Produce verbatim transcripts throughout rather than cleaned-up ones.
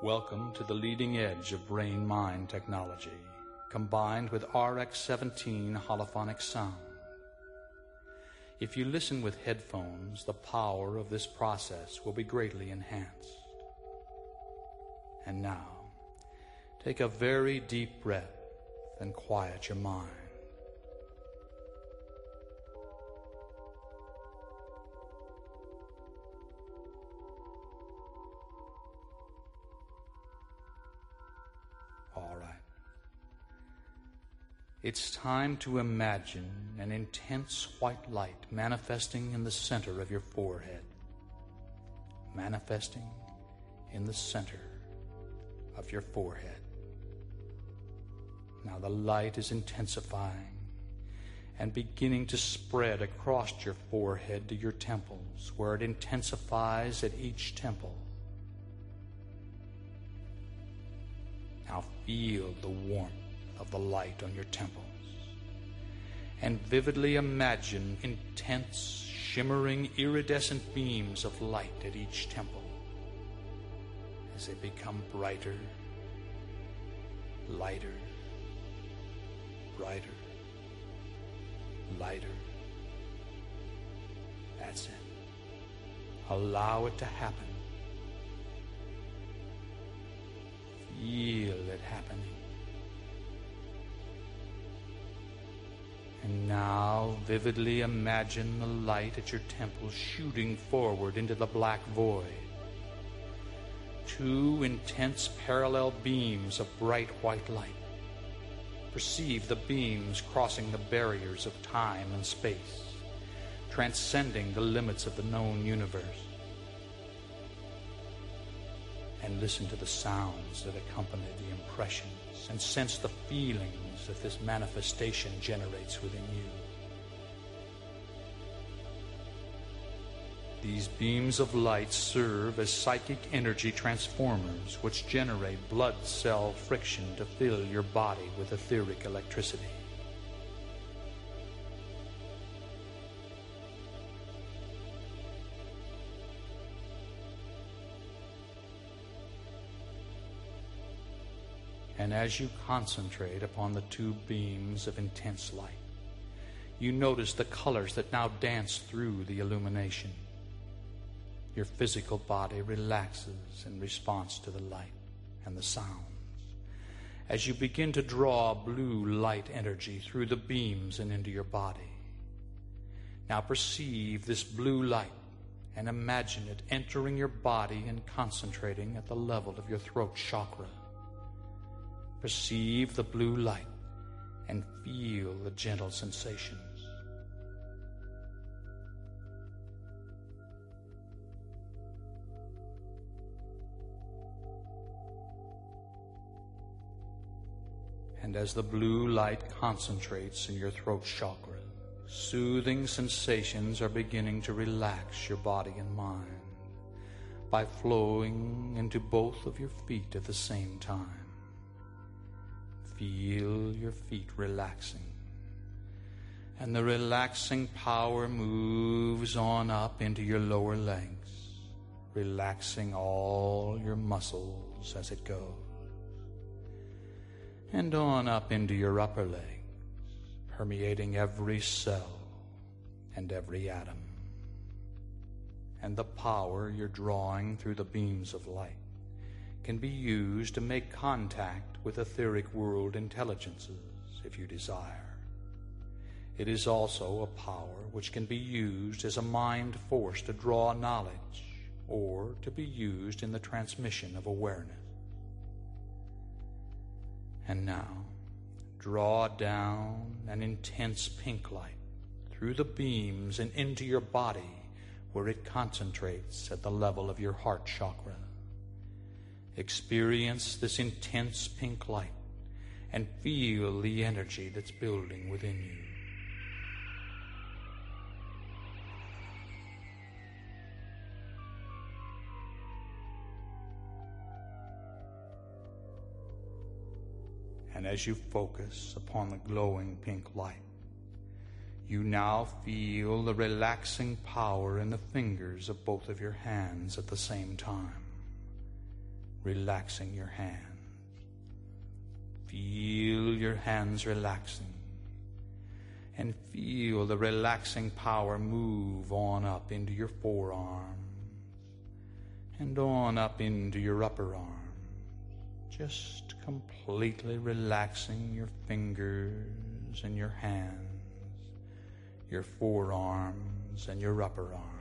Welcome to the leading edge of brain-mind technology, combined with R X seventeen holophonic sound. If you listen with headphones, the power of this process will be greatly enhanced. And now, take a very deep breath and quiet your mind. All right. It's time to imagine an intense white light manifesting in the center of your forehead. Manifesting in the center of your forehead. Now the light is intensifying and beginning to spread across your forehead to your temples, where it intensifies at each temple. Now feel the warmth of the light on your temples and vividly imagine intense, shimmering, iridescent beams of light at each temple as they become brighter, lighter, brighter, lighter. That's it. Allow it to happen. Feel it happening. And now vividly imagine the light at your temples shooting forward into the black void. Two intense parallel beams of bright white light. Perceive the beams crossing the barriers of time and space, transcending the limits of the known universe. And listen to the sounds that accompany the impressions and sense the feelings that this manifestation generates within you. These beams of light serve as psychic energy transformers which generate blood cell friction to fill your body with etheric electricity. And as you concentrate upon the two beams of intense light, you notice the colors that now dance through the illumination. Your physical body relaxes in response to the light and the sounds as you begin to draw blue light energy through the beams and into your body. Now perceive this blue light and imagine it entering your body and concentrating at the level of your throat chakra. Perceive the blue light and feel the gentle sensations. And as the blue light concentrates in your throat chakra, soothing sensations are beginning to relax your body and mind by flowing into both of your feet at the same time. Feel your feet relaxing, and the relaxing power moves on up into your lower legs, relaxing all your muscles as it goes, and on up into your upper legs, permeating every cell and every atom. And the power you're drawing through the beams of light can be used to make contact with etheric world intelligences if you desire. It is also a power which can be used as a mind force to draw knowledge or to be used in the transmission of awareness. And now, draw down an intense pink light through the beams and into your body where it concentrates at the level of your heart chakra. Experience this intense pink light and feel the energy that's building within you. And as you focus upon the glowing pink light, you now feel the relaxing power in the fingers of both of your hands at the same time. relaxing your hands. Feel your hands relaxing, and feel the relaxing power move on up into your forearms and on up into your upper arms, just completely relaxing your fingers and your hands, your forearms and your upper arms.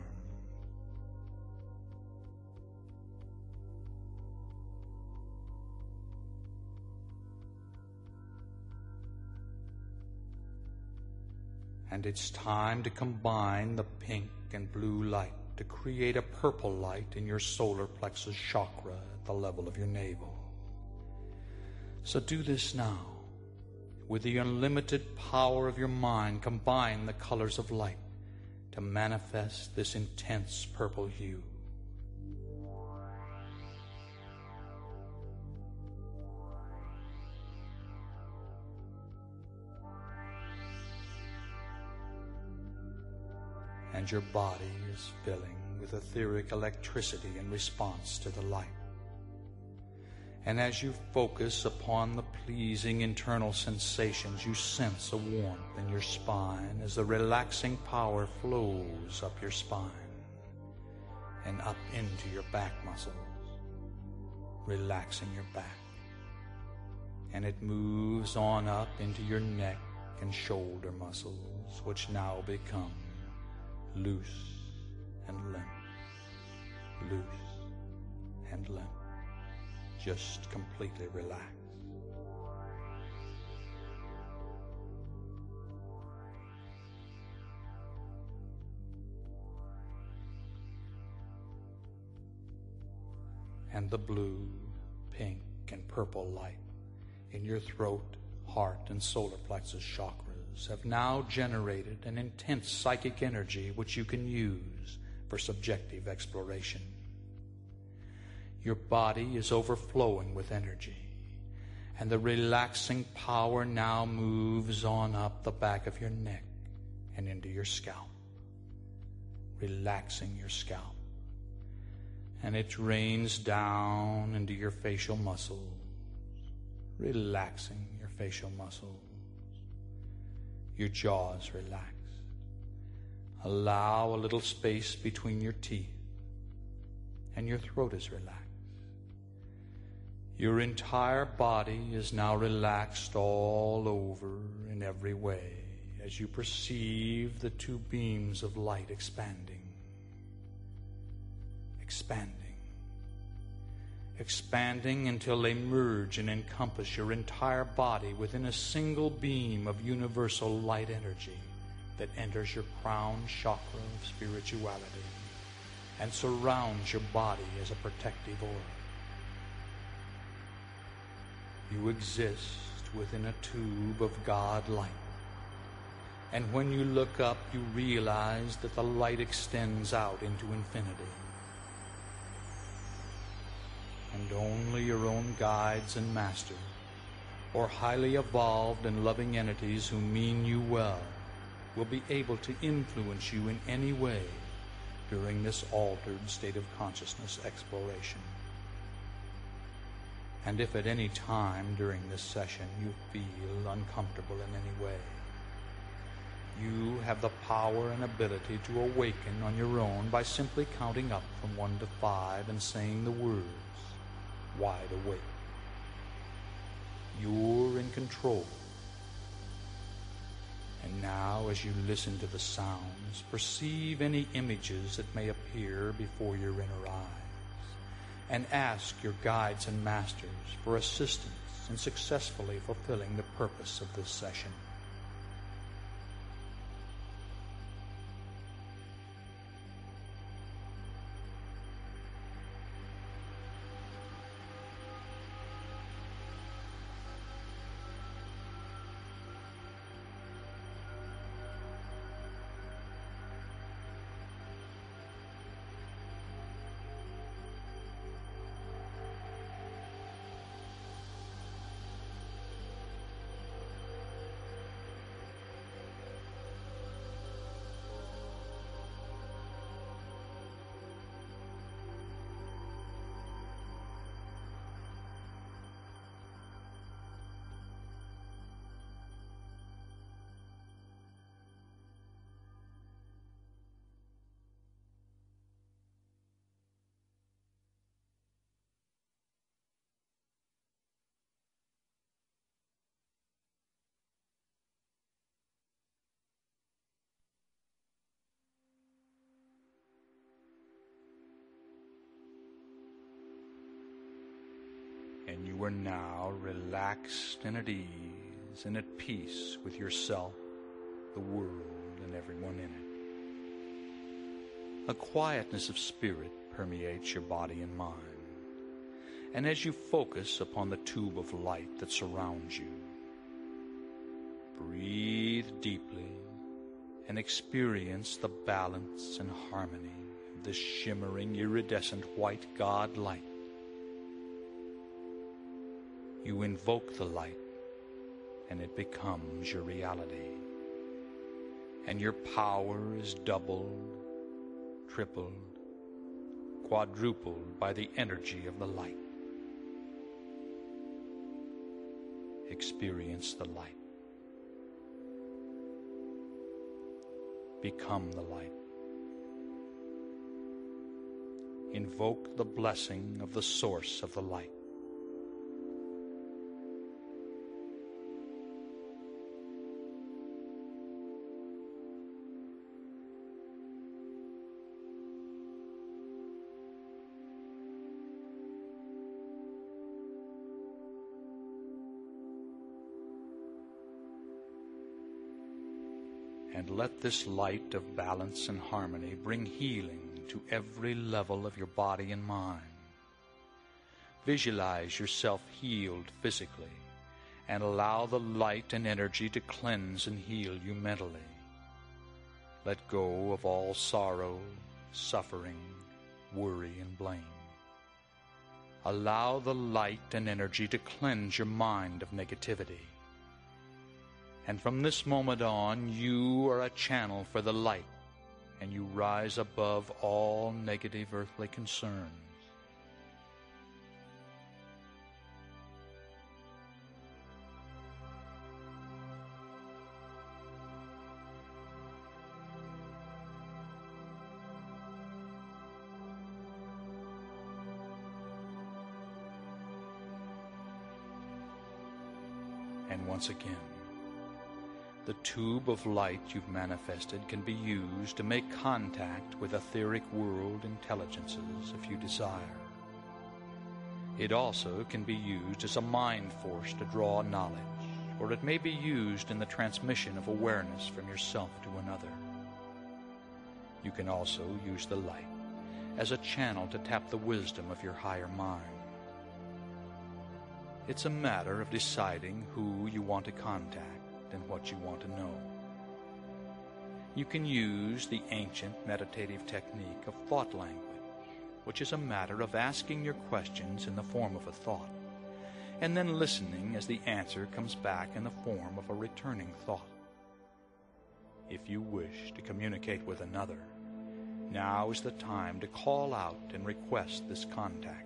And it's time to combine the pink and blue light to create a purple light in your solar plexus chakra at the level of your navel. So do this now. With the unlimited power of your mind, combine the colors of light to manifest this intense purple hue. And your body is filling with etheric electricity in response to the light. And as you focus upon the pleasing internal sensations, you sense a warmth in your spine as the relaxing power flows up your spine and up into your back muscles, relaxing your back. And it moves on up into your neck and shoulder muscles, which now become loose and limp, loose and limp, just completely relaxed. And the blue, pink, and purple light in your throat, heart, and solar plexus chakras have now generated an intense psychic energy which you can use for subjective exploration. Your body is overflowing with energy, and the relaxing power now moves on up the back of your neck and into your scalp, relaxing your scalp. And it rains down into your facial muscles, relaxing your facial muscles. Your jaw is relaxed. Allow a little space between your teeth, and your throat is relaxed. Your entire body is now relaxed all over in every way as you perceive the two beams of light expanding. Expanding, expanding until they merge and encompass your entire body within a single beam of universal light energy that enters your crown chakra of spirituality and surrounds your body as a protective aura. You exist within a tube of God light, and when you look up, you realize that the light extends out into infinity. And only your own guides and masters, or highly evolved and loving entities who mean you well, will be able to influence you in any way during this altered state of consciousness exploration. And if at any time during this session you feel uncomfortable in any way, you have the power and ability to awaken on your own by simply counting up from one to five and saying the words, wide awake. You're in control. And now, as you listen to the sounds, perceive any images that may appear before your inner eyes, and ask your guides and masters for assistance in successfully fulfilling the purpose of this session. And you are now relaxed and at ease and at peace with yourself, the world, and everyone in it. A quietness of spirit permeates your body and mind. And as you focus upon the tube of light that surrounds you, breathe deeply and experience the balance and harmony of this shimmering, iridescent white God light. You invoke the light, and it becomes your reality. And your power is doubled, tripled, quadrupled by the energy of the light. Experience the light. Become the light. Invoke the blessing of the source of the light. And let this light of balance and harmony bring healing to every level of your body and mind. Visualize yourself healed physically, and allow the light and energy to cleanse and heal you mentally. Let go of all sorrow, suffering, worry, and blame. Allow the light and energy to cleanse your mind of negativity. And from this moment on, you are a channel for the light, and you rise above all negative earthly concerns. And once again, the tube of light you've manifested can be used to make contact with etheric world intelligences if you desire. It also can be used as a mind force to draw knowledge, or it may be used in the transmission of awareness from yourself to another. You can also use the light as a channel to tap the wisdom of your higher mind. It's a matter of deciding who you want to contact and what you want to know. You can use the ancient meditative technique of thought language, which is a matter of asking your questions in the form of a thought, and then listening as the answer comes back in the form of a returning thought. If you wish to communicate with another, now is the time to call out and request this contact.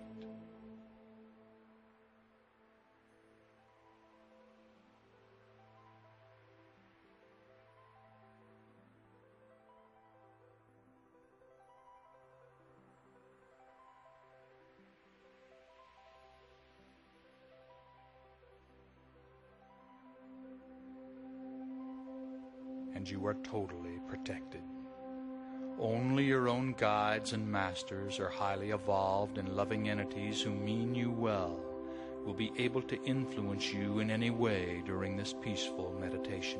And you are totally protected. Only your own guides and masters or highly evolved and loving entities who mean you well will be able to influence you in any way during this peaceful meditation.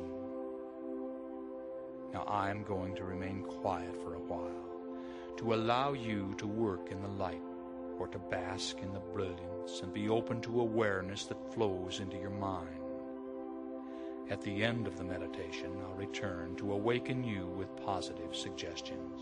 Now I am going to remain quiet for a while to allow you to work in the light, or to bask in the brilliance and be open to awareness that flows into your mind. At the end of the meditation, I'll return to awaken you with positive suggestions.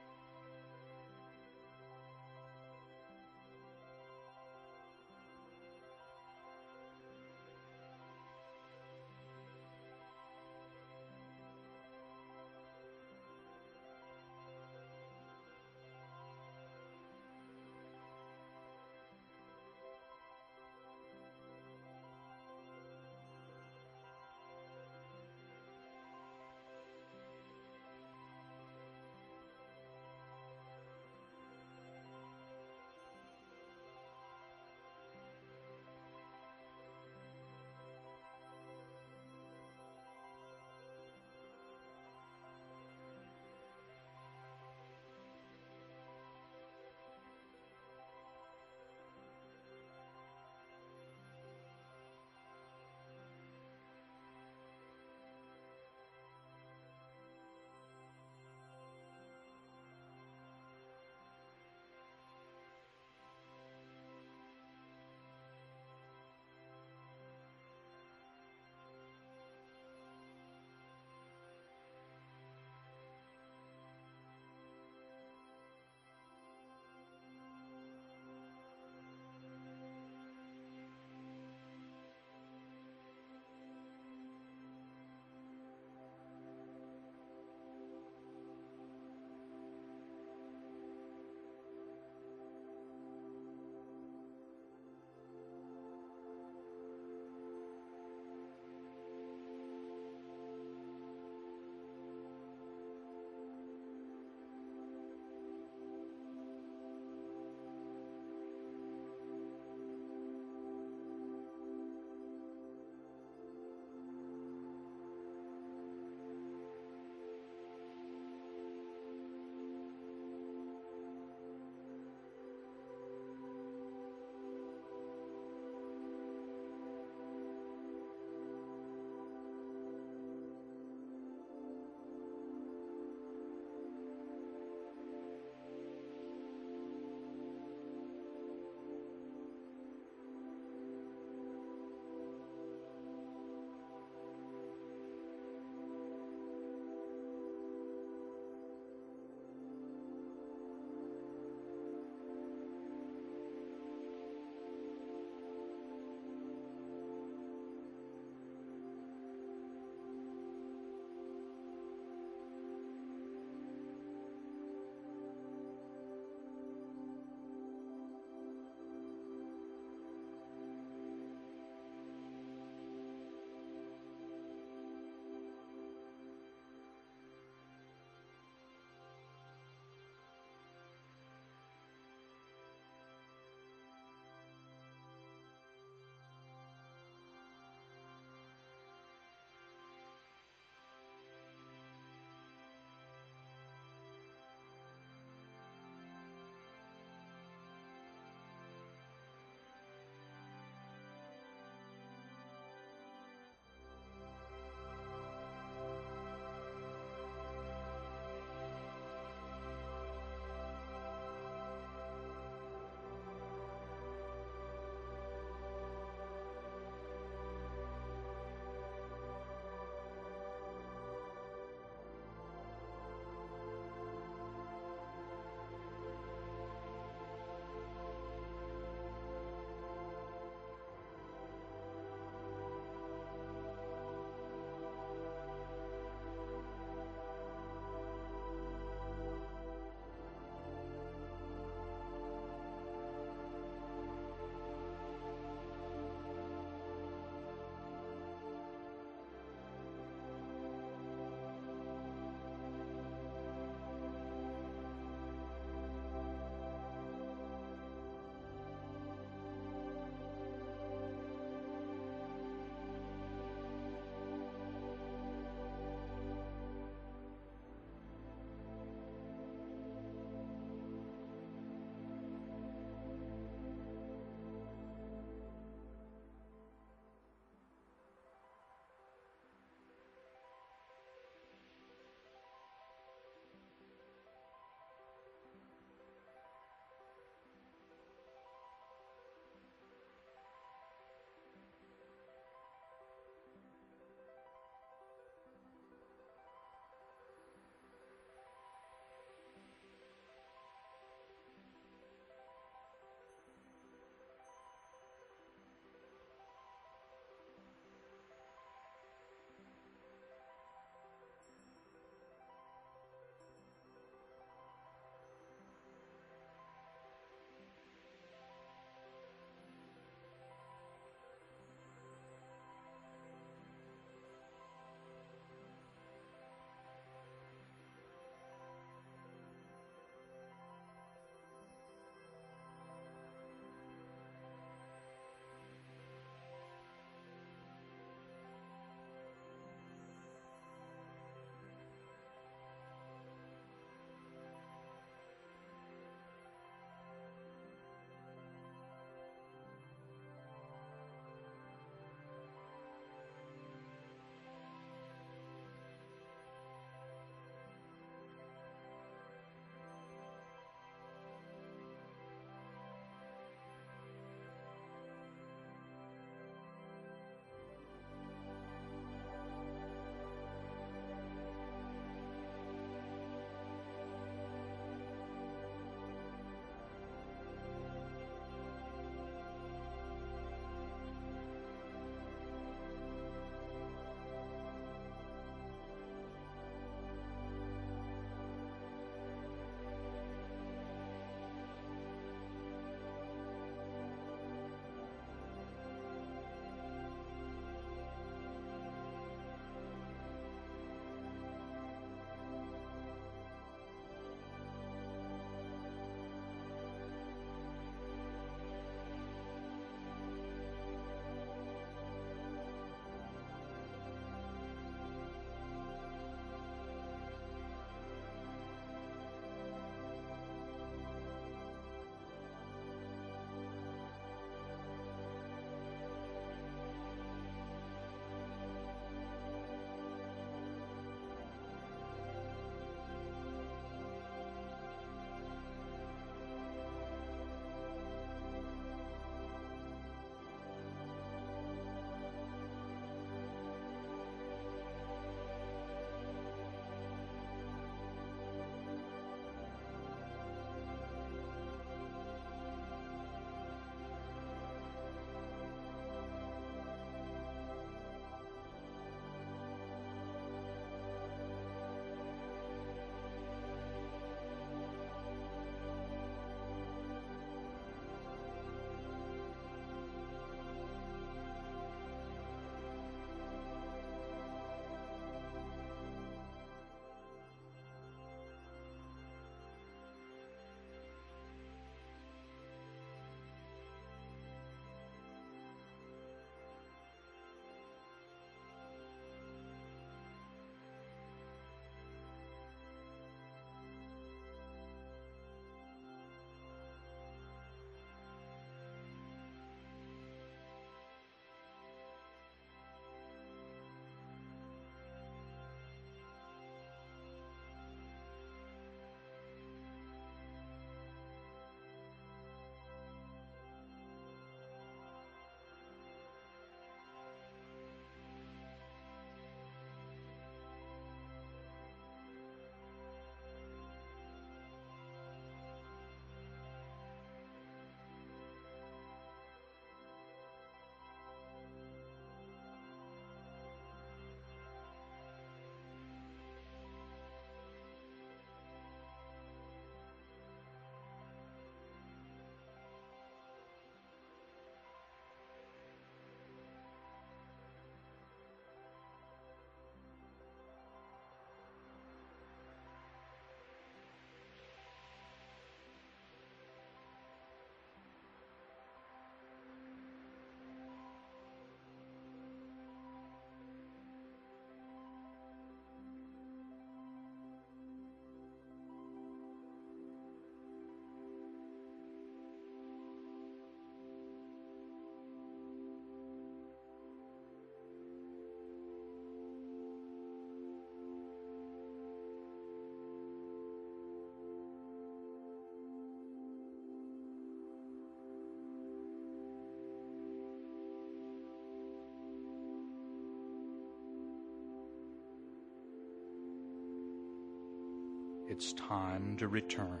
it's time to return.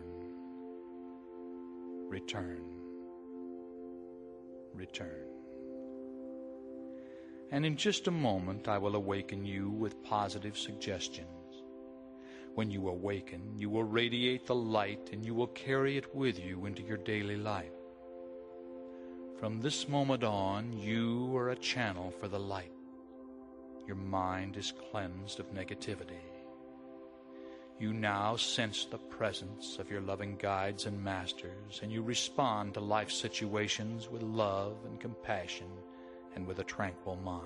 Return. Return. And in just a moment, I will awaken you with positive suggestions. When you awaken, you will radiate the light and you will carry it with you into your daily life. From this moment on, you are a channel for the light. Your mind is cleansed of negativity. You now sense the presence of your loving guides and masters, and you respond to life situations with love and compassion and with a tranquil mind.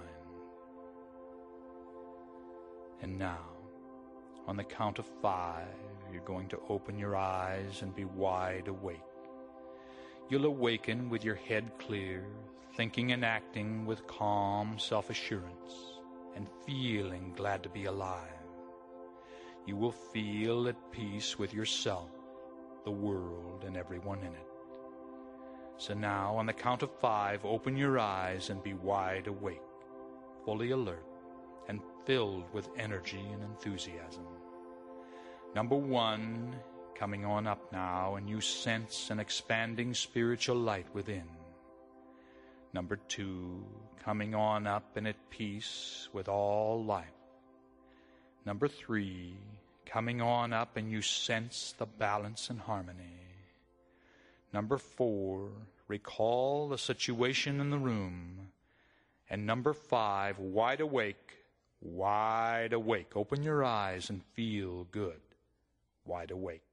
And now, on the count of five, you're going to open your eyes and be wide awake. You'll awaken with your head clear, thinking and acting with calm self-assurance, and feeling glad to be alive. You will feel at peace with yourself, the world, and everyone in it. So now, on the count of five, open your eyes and be wide awake, fully alert, and filled with energy and enthusiasm. Number one, coming on up now, and you sense an expanding spiritual light within. Number two, coming on up and at peace with all life. Number three, coming on up and you sense the balance and harmony. Number four, recall the situation in the room. And number five, wide awake, wide awake. Open your eyes and feel good. Wide awake.